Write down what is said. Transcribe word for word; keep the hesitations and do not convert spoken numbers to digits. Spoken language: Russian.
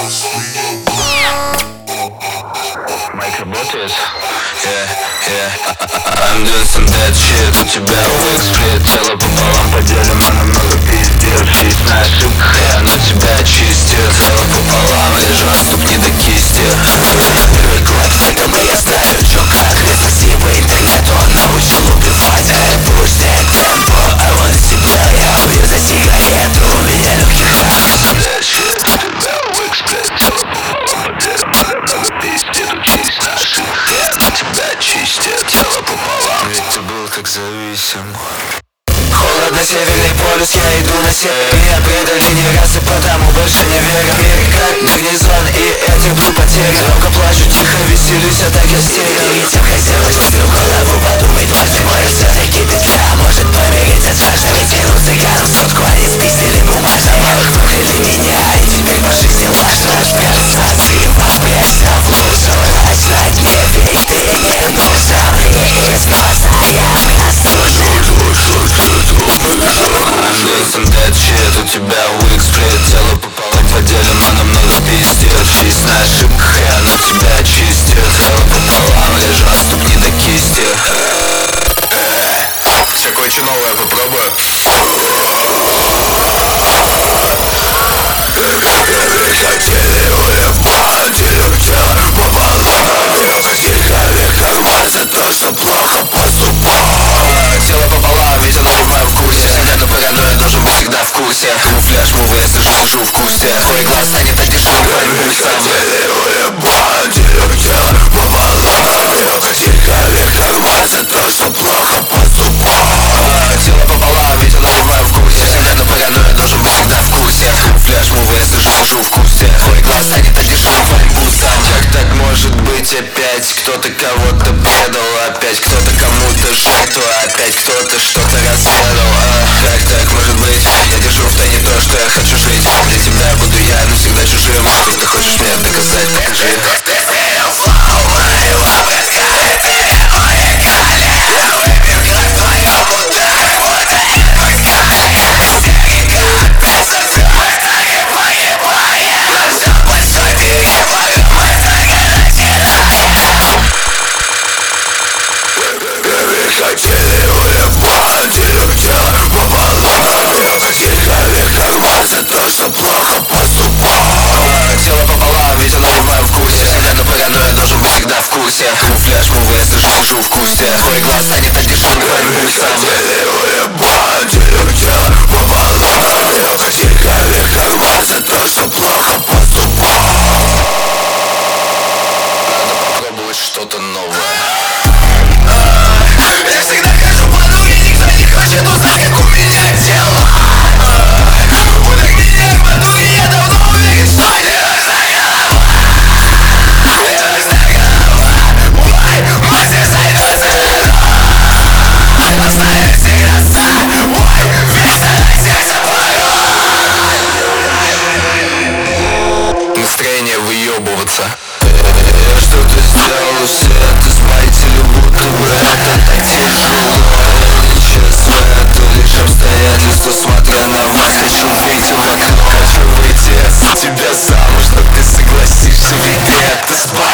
Майк работает? Yeah, yeah. I'm doing some dead shit. У тебя уик сплит, тело пополам поделим, а намного пиздец. Есть на ошибках, и оно тебя чистит. Тело пополам, лежат ступни до кисти. Первый год, поэтому я знаю, чё как. И спасибо интернету, он научил убивать. Push that tempo, I want себя. Я убью за сигарету, у меня легкий хак. Dead shit, у тебя уик сплит, тело пополам поделим, а намного пиздец. Учись на ошибках, и оно тебя чистит. Тело пополам, ведь ты был как зависим. Холодно, северный полюс, я иду на север. Меня предали не раз и потому больше не верю. Мир как гарнизон, и я терплю потери. Громко плачу, тихо веселюсь, а так я стерег. Перед тем, как сделать выстрел в голову, подумай дважды. Может все-таки петля, может помереть от жажды. Вытянул цыгану сотку, они спиздили бумажно. Малых прокляли меня, и теперь по жизни ложь. Наш красавцы, вопрямся в лужу. Ночь на дне, ведь ты не нужен. Мне из глаза я прослужу. I'm doing some dead shit, у тебя уик сплит, тело пополам поделим, а намного пиздец. Честь на ошибках, и оно тебя чистит. Тело пополам, лежат ступни до кисти. Все кое-что новое попробую. Хотели уебать, и тело пополам. Хотели карман за то, что плохо поступал. Тело пополам, ведь оно бывает в курсе. Всегда на паранойя, должен быть всегда в курсе. Камуфляж, мувы, я сижу, сижу в курсе. Твой глаз станет одержимым твоим пульсом. Хотели уебать, и тело пополам. Хотели карман за то, что плохо поступал. Тело пополам, ведь оно бывает в курсе. Всегда на паранойя, должен быть всегда в курсе. Камуфляж, мувы, я сижу, сижу в курсе. Твой глаз станет одержимым твоим пульсом. Как так может быть опять? Кто-то кого-то предал, опять кто-то кому-то жертва, опять кто-то что-то расследовал. а, Как так может быть? Я держу в тайне то, что я хочу жить. Для тебя буду я навсегда чужим. Что ты хочешь мне доказать, покажи. Ты верил в славу моего раскрытия, уникали. Выпил кровь твою, удар, удар, пускай. Серый как песок, твой так и погибая. Все большой перебор, мы так и начинаем. Хотели уебать, и тело пополам. Хотели карман за то, что плохо поступал. Тело пополам, ведь оно бывает в курсе. Всегда на паранойя, должен быть всегда в курсе. Камуфляж, мувы, я сижу, сижу в курсе. Твой глаз станет одержимым твоим пульсом. Хотели уебать, и тело пополам. Хотели карман за то, что плохо поступал. Надо попробовать что-то новое. Я всегда хожу по дуре, никто не хочет узнать, как у меня дела. Удар меня по дуре, я давно уверен, что не нужна голова. Не нужна голова. Ой, мастер займется. Оставит всегда сам. Ой, вечно на сердце порой. Настроение выебываться. Я что-то сделал, все это спайтили, будто бы это так тяжело. Нечестно, это лишь обстоятельства. Смотря на вас, хочу выйти в окно, хочу выйти за тебя замуж, но ты согласишься, ведь это спать.